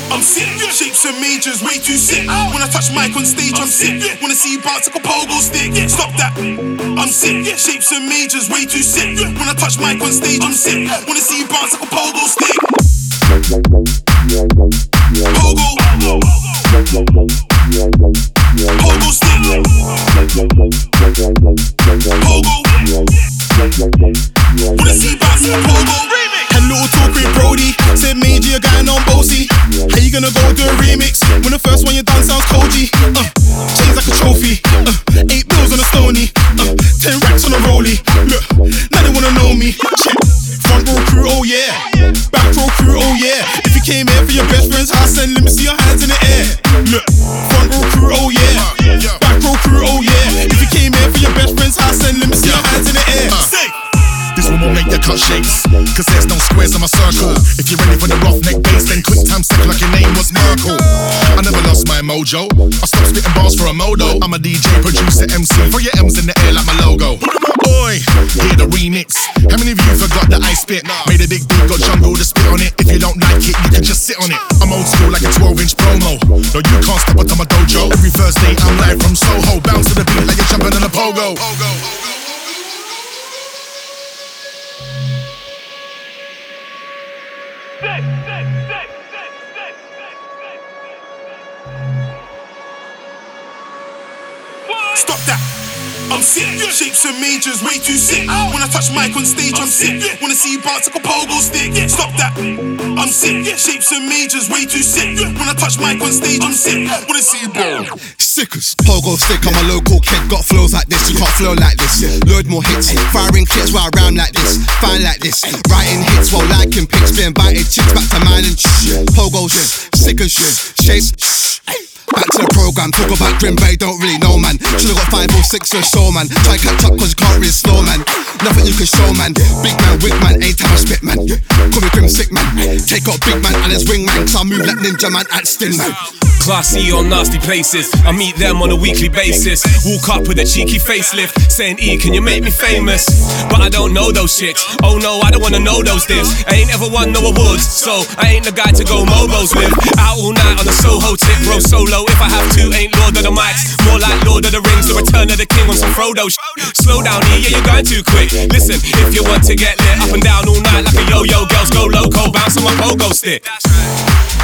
I'm sick. Shapes and majors, way too sick. When I touch mic on stage, I'm sick. Wanna see you bounce like a pogo stick. Stop that. I'm sick. Shapes and majors, way too sick. When I touch mic on stage, I'm sick. Wanna see you bounce like a pogo stick. Pogo. Pogo stick. Pogo. Wanna see you bounce like a pogo. Had a little talk with Brody, said Major, you're going on bossy. How you gonna go do a remix when the first one you done sounds Koji? Chains like a trophy, 8 bills on a stony, 10 racks on a rollie. Look, now they wanna know me. Check. Front row crew, oh yeah. Back row crew, oh yeah. If you came here for your best friend's house, then let me see your hands in the air. Look, front row crew, oh yeah. Back row crew, oh yeah. If you came here for your best friend's house, then let me see your hands in the air. This one will make your cut shapes, cause there's no squares in my circle. If you're ready for the roughneck bass, then quick time second like your name was Merkel. I never lost my mojo, I stopped spitting bars for a modo. I'm a DJ, producer, MC, throw your M's in the air like my logo. Boy, hear the remix. How many of you forgot that I spit? Made a big beat, got jungle to spit on it. If you don't like it, you can just sit on it. I'm old school like a 12-inch promo. No, you can't stop until my dojo. Every Thursday, I'm live from Soho. Bounce to the beat like you're jumping on a pogo. Stop that. I'm sick. Shapes and majors, way too sick. When I touch mic on stage, I'm sick. Wanna see you bounce like a pogo stick. Stop that. I'm sick. Shapes and majors, way too sick. When I touch mic on stage, I'm sick. Wanna see you bounce. Sickers. Pogo stick, I'm a local kid. Got flows like this, you can't flow like this. Load more hits, firing clips while I rhyme like this. Fine like this, writing hits while liking pics. Being invited chicks back to mine and Pogos, sickers, shapes. Back to the program, talk about Grim Bay, don't really know, man. Should've got 5 or 6 or so, man. Try catch up cause you can't really slow, man. Nothing you can show, man. Big man, wig man, anytime I spit, man. Call me Grim Sick, man. Take out big man and his wing, man. Cause I move like Ninja Man at Sting, man. Classy on nasty places, I meet them on a weekly basis. Walk up with a cheeky facelift, saying E, can you make me famous? But I don't know those chicks, oh no, I don't wanna know those divs. I ain't ever won no awards, so I ain't the guy to go mobos with. Out all night on a Soho tip, bro solo if I have to. Ain't Lord of the Mics, more like Lord of the Rings, the Return of the King on some Frodo Slow down E, yeah, you're going too quick. Listen, if you want to get lit, up and down all night like a yo-yo, girls go loco, bounce on my pogo stick.